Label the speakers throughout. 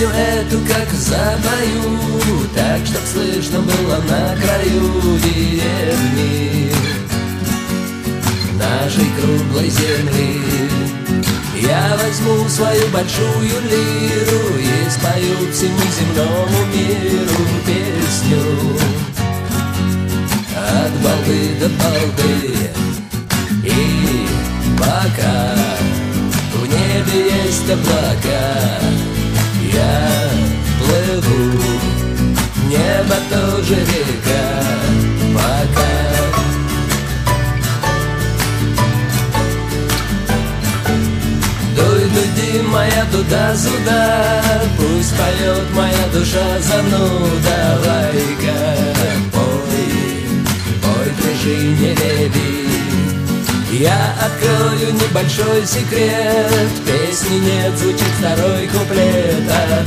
Speaker 1: песню эту как запою, так, чтоб слышно было на краю деревни нашей круглой земли. Я возьму свою большую лиру и спою всему земному миру песню от балды до балды. И пока в небе есть облака, я плыву, небо тоже река. Пока дуй, дуди, моя туда-сюда, пусть поет моя душа зануда. Пой, пой, кружи, не реви. Я открою небольшой секрет, песни нет, звучит второй куплет, а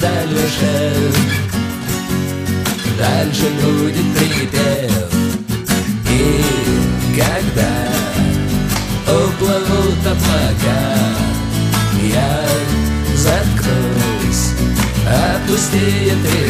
Speaker 1: дальше будет припев. И когда уплывут облака, я заткнусь, опустеет река.